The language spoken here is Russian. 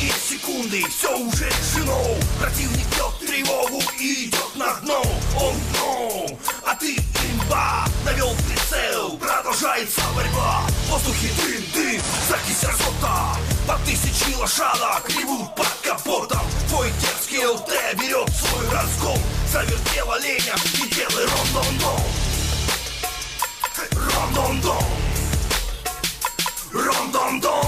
Последние секунды, все уже решено. Противник бьет тревогу и идет на дно. Он дно, а ты имба. Навел прицел, продолжается борьба. В воздухе дым, закись азота. По 1000 лошадок ревут под капотом. Твой дерзкий ЛТ берет свой разгон. Завертел оленя и делай рон-дон-дон. Рон-дон-дон. Рон-дон-дон.